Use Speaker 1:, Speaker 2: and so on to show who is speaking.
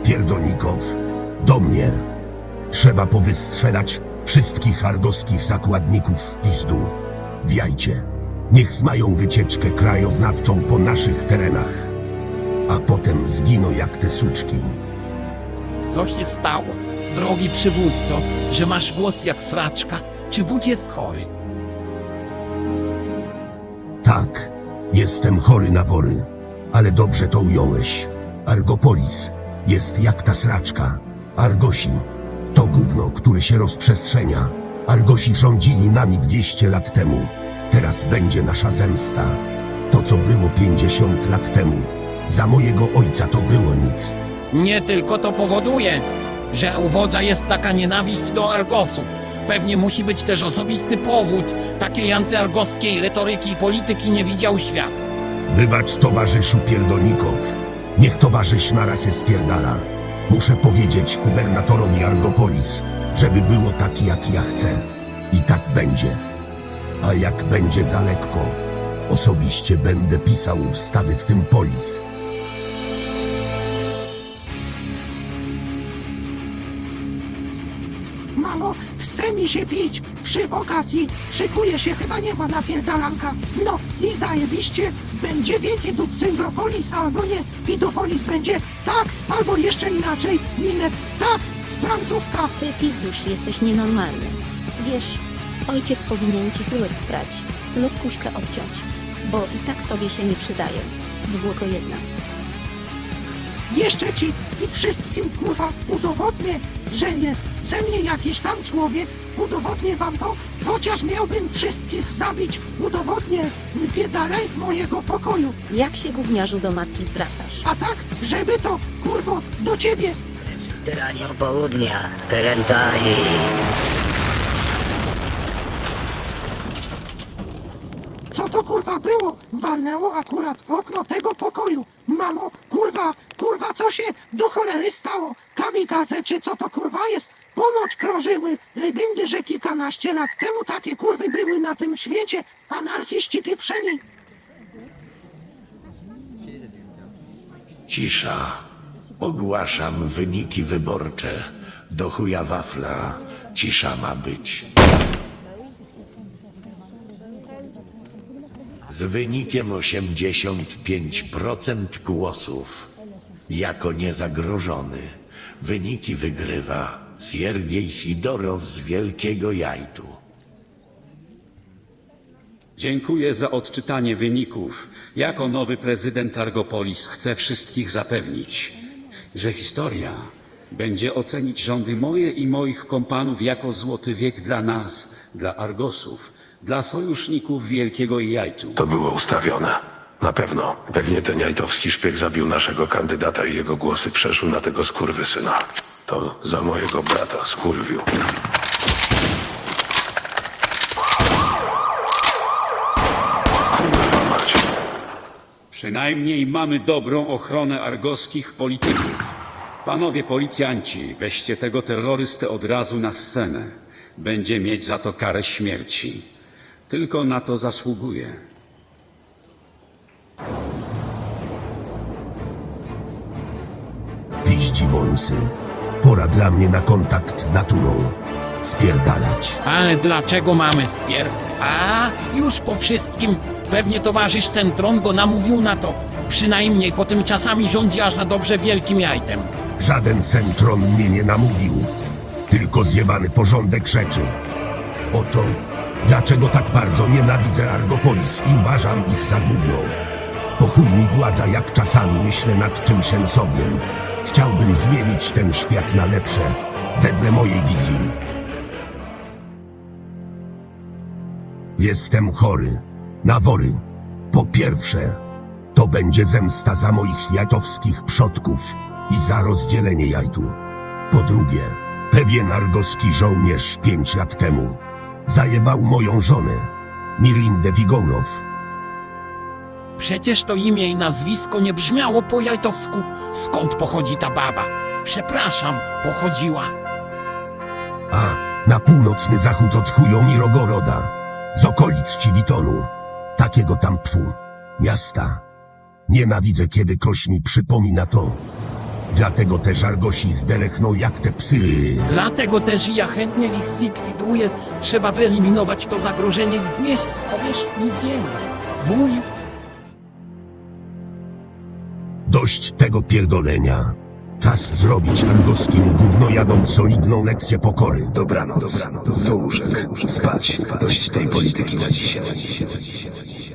Speaker 1: pierdolników. Do mnie. Trzeba powystrzelać wszystkich argoskich zakładników w pizdu. Wiajcie. Niech mają wycieczkę krajoznawczą po naszych terenach. A potem zginą jak te suczki.
Speaker 2: Co się stało, drogi przywódco, że masz głos jak sraczka? Czy wódz jest chory?
Speaker 1: Tak, jestem chory na wory. Ale dobrze to ująłeś. Argopolis jest jak ta sraczka. Argosi to gówno, które się rozprzestrzenia. Argosi rządzili nami 200 lat temu. Teraz będzie nasza zemsta. To, co było 50 lat temu. Za mojego ojca to było nic.
Speaker 2: Nie tylko to powoduje, że u wodza jest taka nienawiść do Argosów. Pewnie musi być też osobisty powód. Takiej antyargoskiej retoryki i polityki nie widział świat.
Speaker 1: Wybacz, towarzyszu pierdolników. Niech towarzysz na raz spierdala. Muszę powiedzieć gubernatorowi Argopolis, żeby było tak jak ja chcę. I tak będzie. A jak będzie za lekko, osobiście będę pisał ustawy w tym polis.
Speaker 3: Mamo, chce mi się pić. Przy okacji szykuje się chyba nieba napierdalanka. No i zajebiście. Będzie wielkie dupcyngropolis albo nie. Pidopolis będzie tak, albo jeszcze inaczej. Minek tak, z francuska.
Speaker 4: Ty, pizdusz, jesteś nienormalny. Wiesz, ojciec powinien ci tyłek sprać lub kuśkę obciąć, bo i tak tobie się nie przydaje. Było go jedna.
Speaker 3: Jeszcze ci i wszystkim kurwa udowodnię, że jest ze mnie jakiś tam człowiek. Udowodnię wam to, chociaż miałbym wszystkich zabić. Udowodnię, wypierdalaj z mojego pokoju.
Speaker 4: Jak się gówniarzu do matki zwracasz?
Speaker 3: A tak, żeby to, kurwo, do ciebie.
Speaker 5: Steranią południa, Terentari.
Speaker 3: Co to kurwa było? Walnęło akurat w okno tego pokoju. Mamo, kurwa, co się do cholery stało? Kamikadze, czy co to kurwa jest? Ponoć krążyły legendy, że kilkanaście lat temu takie kurwy były na tym świecie. Anarchiści pieprzeni.
Speaker 6: Cisza. Ogłaszam wyniki wyborcze. Do chuja wafla. Cisza ma być. Z wynikiem 85% głosów. Jako niezagrożony. Wyniki wygrywa Siergiej Sidorow z Wielkiego Jajtu.
Speaker 7: Dziękuję za odczytanie wyników. Jako nowy prezydent Argopolis chcę wszystkich zapewnić, że historia będzie ocenić rządy moje i moich kompanów jako złoty wiek dla nas, dla Argosów, dla sojuszników Wielkiego Jajtu.
Speaker 8: To było ustawione. Na pewno. Pewnie ten jajtowski szpieg zabił naszego kandydata i jego głosy przeszły na tego skurwysyna. To za mojego brata skurwił. Kurwa mać.
Speaker 7: Przynajmniej mamy dobrą ochronę argoskich polityków. Panowie policjanci, weźcie tego terrorystę od razu na scenę. Będzie mieć za to karę śmierci. Tylko na to zasługuje.
Speaker 1: Piści wąsy. Pora dla mnie na kontakt z naturą. Spierdalać.
Speaker 2: Ale dlaczego mamy A, już po wszystkim. Pewnie towarzysz Centron go namówił na to. Przynajmniej po tym czasami rządzi aż za dobrze Wielkim Jajtem.
Speaker 1: Żaden Centron mnie nie namówił. Tylko zjebany porządek rzeczy. Oto, dlaczego tak bardzo nienawidzę Argopolis i uważam ich za gówno. Po chuj mi władza, jak czasami myślę nad czymś sensownym. Chciałbym zmienić ten świat na lepsze, wedle mojej wizji. Jestem chory. Na wory. Po pierwsze, to będzie zemsta za moich jajtowskich przodków i za rozdzielenie jajtu. Po drugie, pewien argoski żołnierz 5 lat temu zajebał moją żonę, Mirindę Wigorow.
Speaker 2: Przecież to imię i nazwisko nie brzmiało po jajtowsku. Skąd pochodzi ta baba? Przepraszam, pochodziła.
Speaker 1: A na północny zachód od Chujomirogoroda, z okolic Ciwitonu, takiego tam miasta. Nienawidzę, kiedy ktoś mi przypomina to. Dlatego też Argosi zdelechną jak te psy.
Speaker 2: Dlatego też ja chętnie ich zlikwiduję. Trzeba wyeliminować to zagrożenie i zmieść z powierzchni ziemi. Wuj,
Speaker 1: Dość tego pierdolenia. Czas zrobić argoskim gównojadom solidną lekcję pokory.
Speaker 9: Dobranoc. Do łóżek. Spać. Dość tej polityki na dzisiaj.